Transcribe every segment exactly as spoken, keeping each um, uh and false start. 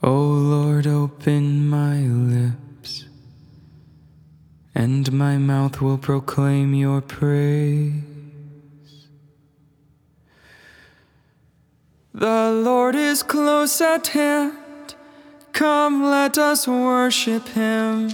O Lord, open my lips, and my mouth will proclaim your praise. The Lord is close at hand. Come, let us worship him.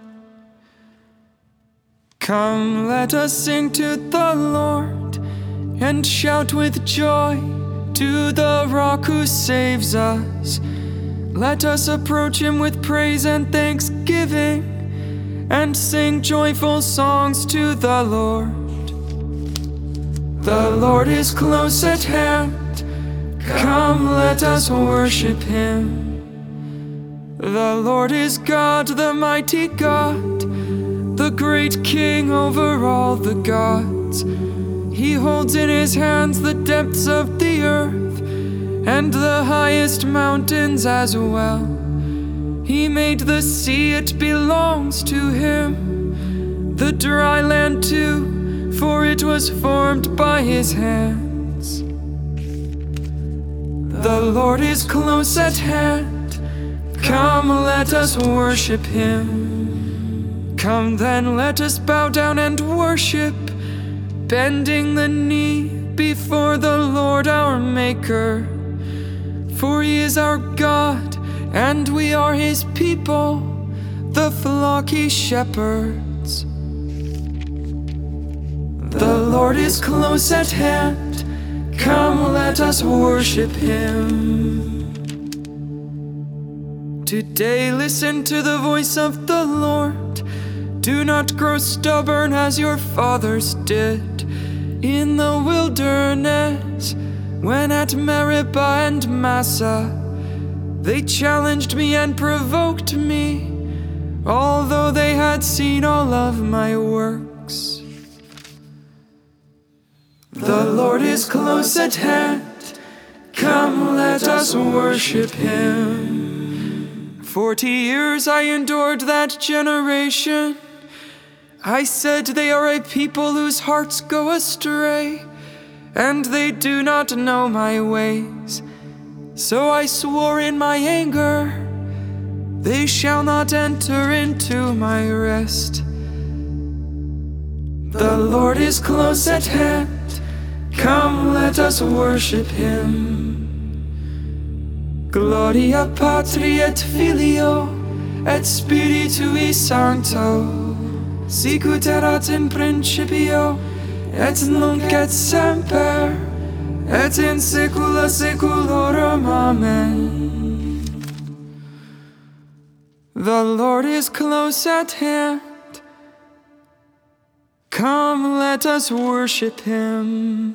Come, let us sing to the Lord and shout with joy to the rock who saves us. Let us approach him with praise and thanksgiving and sing joyful songs to the Lord. The Lord is close at hand. Come, let us worship him. The Lord is God, the mighty God, the great King over all the gods. He holds in his hands the depths of the earth and the highest mountains as well. He made the sea, it belongs to him, the dry land too, for it was formed by his hands. The Lord is close at hand. Come, let us worship him. Come then, let us bow down and worship, bending the knee before the Lord our Maker. For he is our God, and we are his people, the flock he shepherds. The Lord is close at hand. Come, let us worship him. Today listen to the voice of the Lord. Do not grow stubborn as your fathers did in the wilderness, when at Meribah and Massah they challenged me and provoked me, although they had seen all of my works. The Lord is close at hand. Come, let us worship him. Forty years I endured that generation. I said, they are a people whose hearts go astray, and they do not know my ways. So I swore in my anger, they shall not enter into my rest. The Lord is close at hand. Come, let us worship him. Gloria Patri et Filio et Spiritui Sancto, sicut erat in principio et nunc et semper, et in saecula saeculorum. Amen. The Lord is close at hand. Come, let us worship him.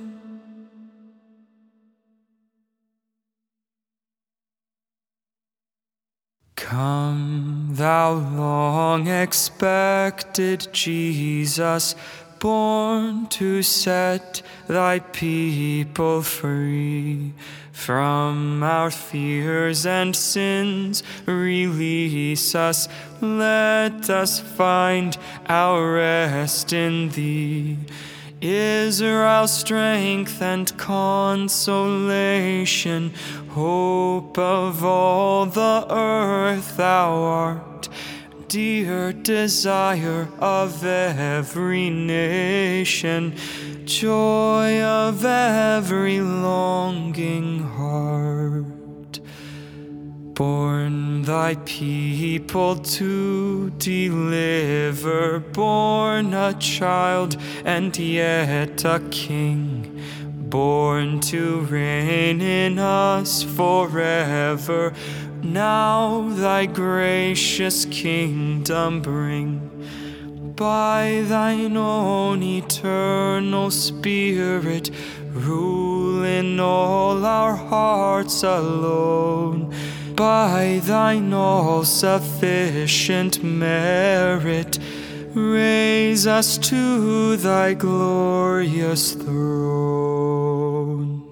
Come, thou long-expected Jesus, born to set thy people free from our fears and sins. Release us, let us find our rest in thee. Israel's strength and consolation, hope of all the earth, thou art dear desire of every nation, joy of every longing heart. Born thy people to deliver, born a child and yet a king, born to reign in us forever. Now thy gracious kingdom bring, by thine own eternal Spirit, rule in all our hearts alone. By thine all-sufficient merit, raise us to thy glorious throne.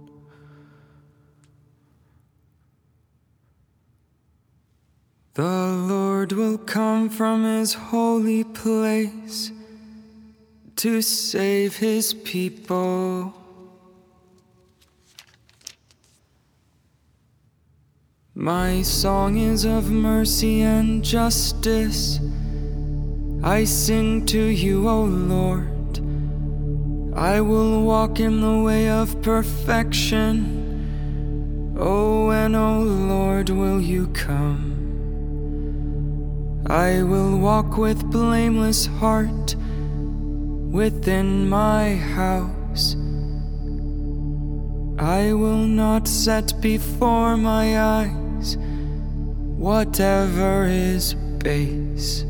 The Lord will come from his holy place to save his people. My song is of mercy and justice. I sing to you, O Lord. I will walk in the way of perfection. Oh, and O Lord, will you come? I will walk with blameless heart within my house. I will not set before my eyes whatever is base.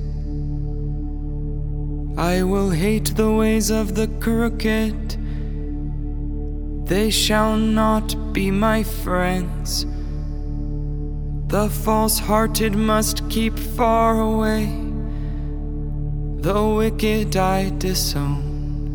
I will hate the ways of the crooked. They shall not be my friends. The false-hearted must keep far away. The wicked I disown.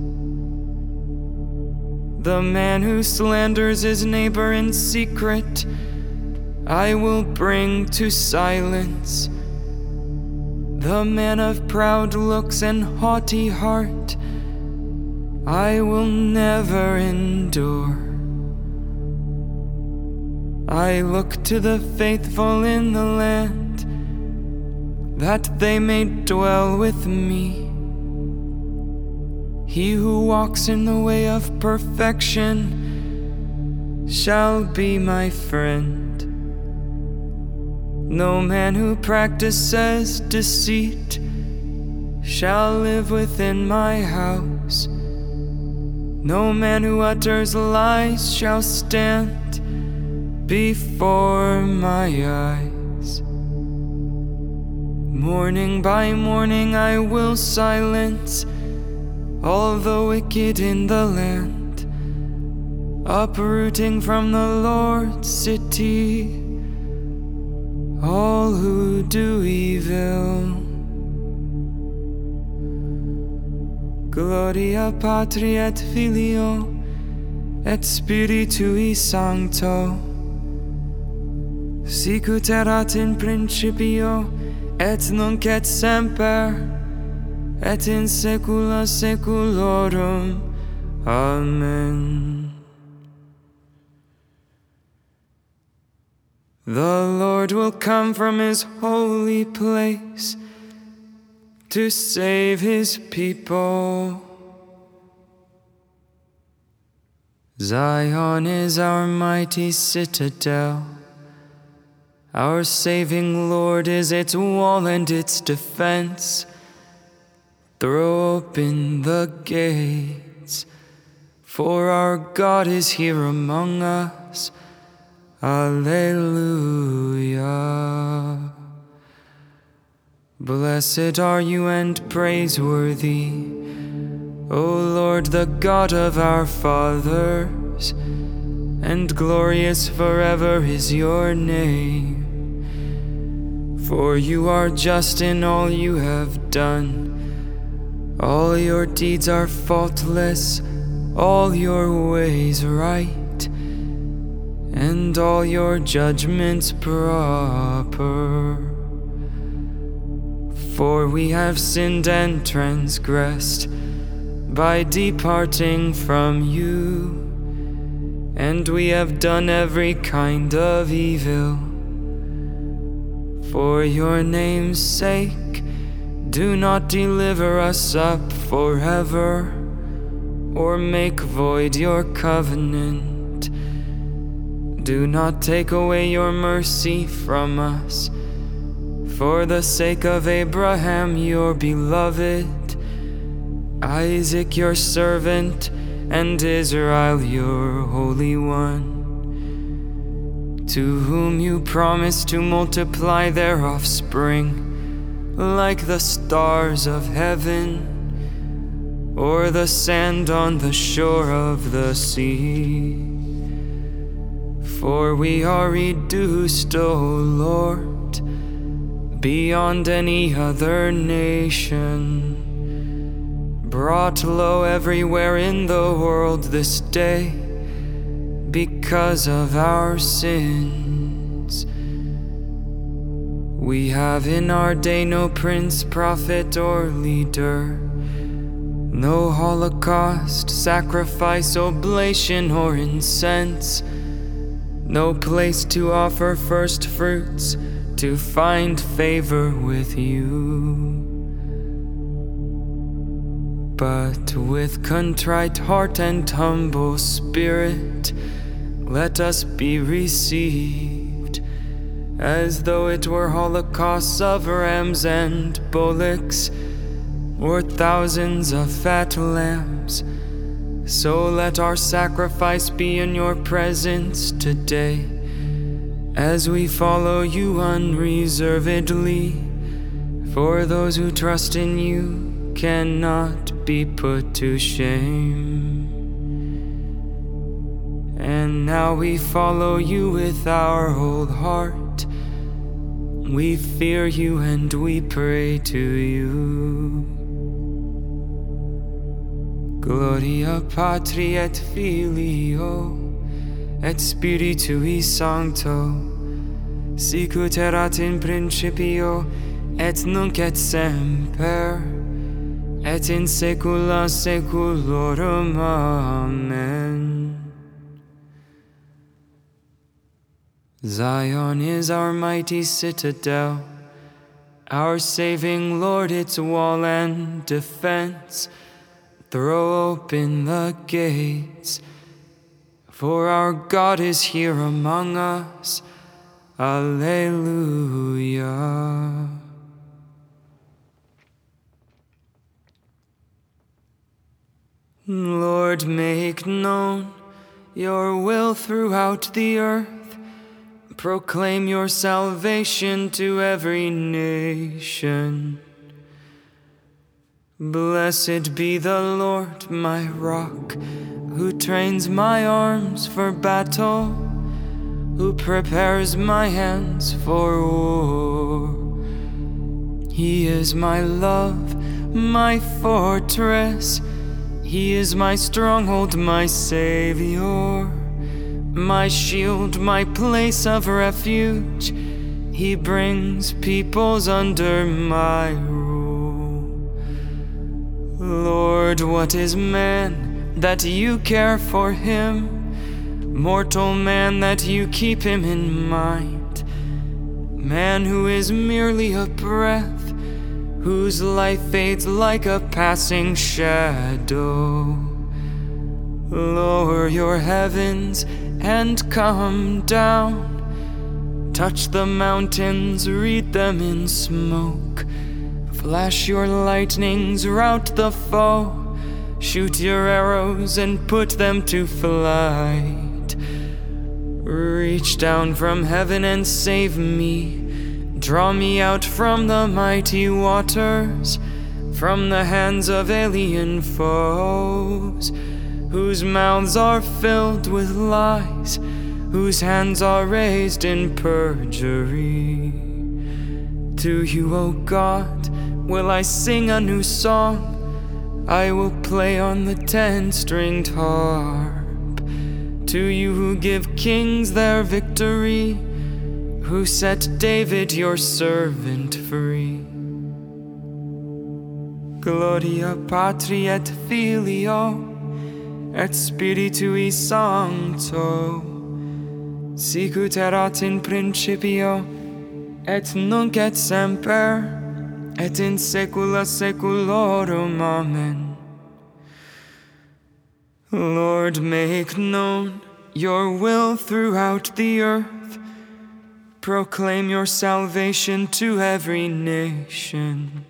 The man who slanders his neighbor in secret, I will bring to silence. The man of proud looks and haughty heart, I will never endure. I look to the faithful in the land, that they may dwell with me. He who walks in the way of perfection shall be my friend. No man who practices deceit shall live within my house. No man who utters lies shall stand before my eyes. Morning by morning I will silence all the wicked in the land, uprooting from the Lord's city all who do evil. Gloria Patri et Filio et Spiritui Sancto, sicut erat in principio et nunc et semper et in saecula saeculorum. Amen. The Lord will come from his holy place to save his people. Zion is our mighty citadel. Our saving Lord is its wall and its defense. Throw open the gates, for our God is here among us. Alleluia. Blessed are you and praiseworthy, O Lord, the God of our fathers, and glorious forever is your name. For you are just in all you have done. All your deeds are faultless, all your ways right, and all your judgments proper. For we have sinned and transgressed by departing from you, and we have done every kind of evil. For your name's sake, do not deliver us up forever, or make void your covenant. Do not take away your mercy from us, for the sake of Abraham your beloved, Isaac your servant, and Israel your Holy One, to whom you promised to multiply their offspring like the stars of heaven, or the sand on the shore of the sea. For we are reduced, O Lord, beyond any other nation, brought low everywhere in the world this day because of our sins. We have in our day no prince, prophet, or leader, no holocaust, sacrifice, oblation, or incense, no place to offer first fruits, to find favor with you. But with contrite heart and humble spirit, let us be received, as though it were holocausts of rams and bullocks, or thousands of fat lambs. So let our sacrifice be in your presence today, as we follow you unreservedly. For those who trust in you cannot be put to shame. And now we follow you with our whole heart. We fear you and we pray to you. Gloria Patri et Filio et Spiritui Sancto, sicut erat in principio et nunc et semper et in saecula saeculorum. Amen. Zion is our mighty citadel, our saving Lord its wall and defense. Throw open the gates, for our God is here among us. Alleluia. Lord, make known your will throughout the earth. Proclaim your salvation to every nation. Blessed be the Lord, my rock, who trains my arms for battle, who prepares my hands for war. He is my love, my fortress. He is my stronghold, my Savior, my shield, my place of refuge. He brings peoples under my rule. Lord, what is man that you care for him? Mortal man that you keep him in mind. Man who is merely a breath, whose life fades like a passing shadow. Lower your heavens and come down. Touch the mountains, wreath them in smoke. Flash your lightnings, rout the foe. Shoot your arrows and put them to flight. Reach down from heaven and save me. Draw me out from the mighty waters, from the hands of alien foes, whose mouths are filled with lies, whose hands are raised in perjury. To you, O God, will I sing a new song. I will play on the ten-stringed harp. To you who give kings their victory, who set David your servant free. Gloria Patri et Filio et Spiritui Sancto, sicut erat in principio et nunc et semper et in saecula saeculorum. Amen. Lord, make known your will throughout the earth. Proclaim your salvation to every nation.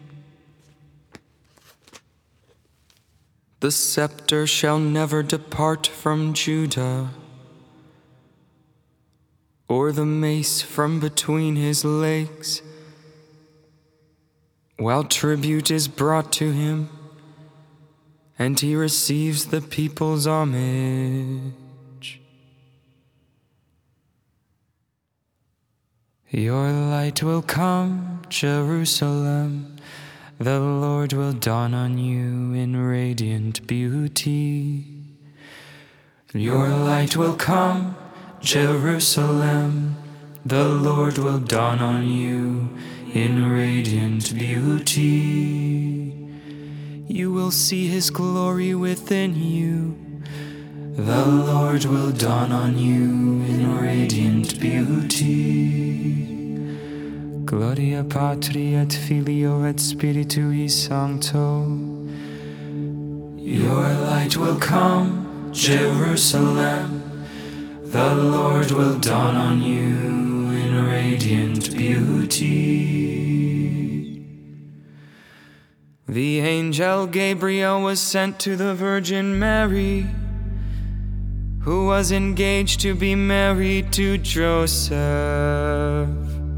The scepter shall never depart from Judah, or the mace from between his legs, while tribute is brought to him, and he receives the people's homage. Your light will come, Jerusalem. The Lord will dawn on you in radiant beauty. Your light will come, Jerusalem. The Lord will dawn on you in radiant beauty. You will see his glory within you. The Lord will dawn on you in radiant beauty. Gloria Patri et Filio et Spiritui Sancto. Your light will come, Jerusalem. The Lord will dawn on you in radiant beauty. The angel Gabriel was sent to the Virgin Mary, who was engaged to be married to Joseph.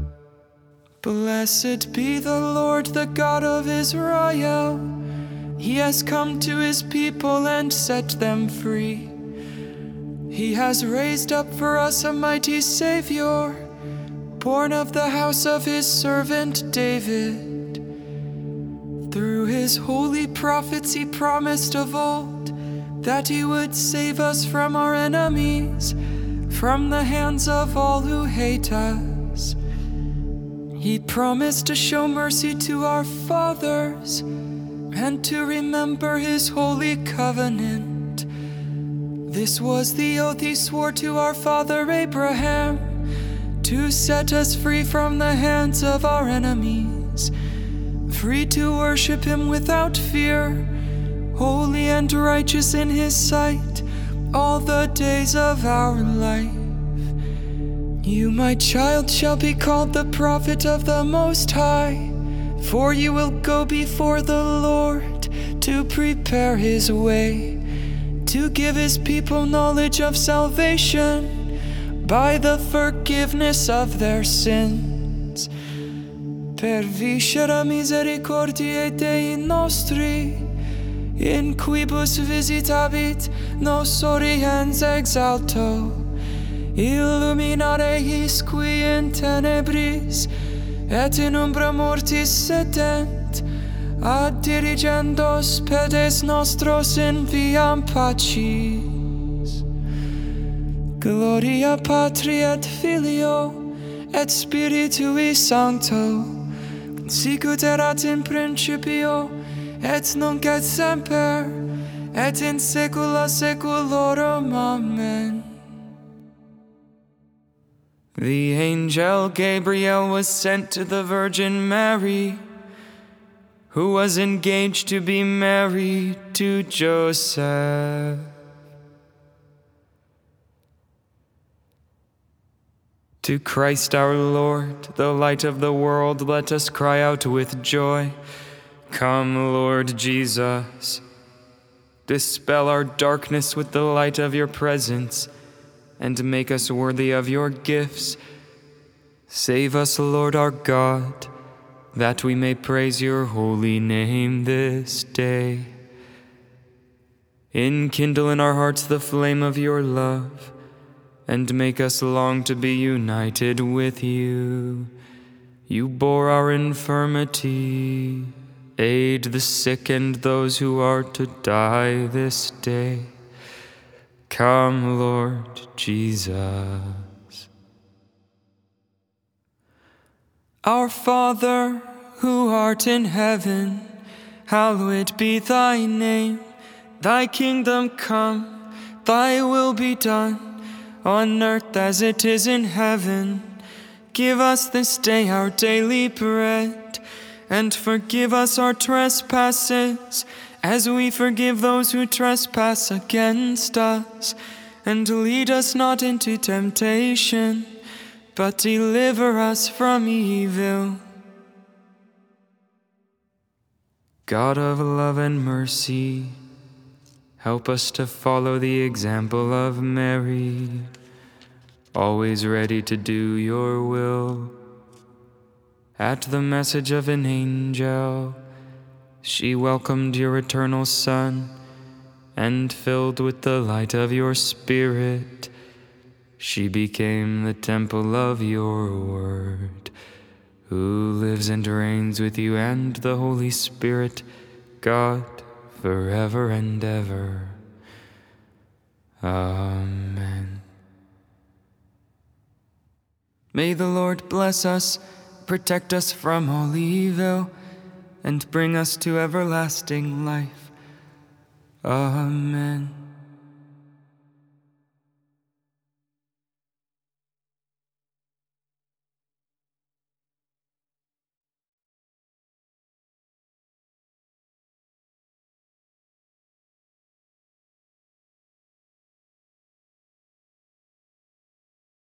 Blessed be the Lord, the God of Israel. He has come to his people and set them free. He has raised up for us a mighty Savior, born of the house of his servant David. Through his holy prophets he promised of old that he would save us from our enemies, from the hands of all who hate us. He promised to show mercy to our fathers and to remember his holy covenant. This was the oath he swore to our father Abraham, to set us free from the hands of our enemies, free to worship him without fear, holy and righteous in his sight all the days of our life. You, my child, shall be called the prophet of the Most High, for you will go before the Lord to prepare his way, to give his people knowledge of salvation by the forgiveness of their sins. Per viscera misericordiae Dei nostri, in quibus visitabit nos oriens exalto, illuminare his qui in tenebris et in umbra mortis setent, ad dirigendos pedes nostros in viam pacis. Gloria Patri et Filio et Spiritui Sancto, sicut erat in principio et nunc et semper et in saecula saeculorum. Amen. The angel Gabriel was sent to the Virgin Mary, who was engaged to be married to Joseph. To Christ our Lord, the light of the world, let us cry out with joy. Come, Lord Jesus. Dispel our darkness with the light of your presence, and make us worthy of your gifts. Save us, Lord our God, that we may praise your holy name this day. Enkindle in our hearts the flame of your love, and make us long to be united with you. You bore our infirmity. Aid the sick and those who are to die this day. Come, Lord Jesus. Our Father, who art in heaven, hallowed be thy name. Thy kingdom come, thy will be done, on earth as it is in heaven. Give us this day our daily bread, and forgive us our trespasses, as we forgive those who trespass against us. And lead us not into temptation, but deliver us from evil. God of love and mercy, help us to follow the example of Mary, always ready to do your will. At the message of an angel, she welcomed your eternal Son, and filled with the light of your Spirit, she became the temple of your Word, who lives and reigns with you and the Holy Spirit, God, forever and ever. Amen. May the Lord bless us, protect us from all evil, and bring us to everlasting life. Amen.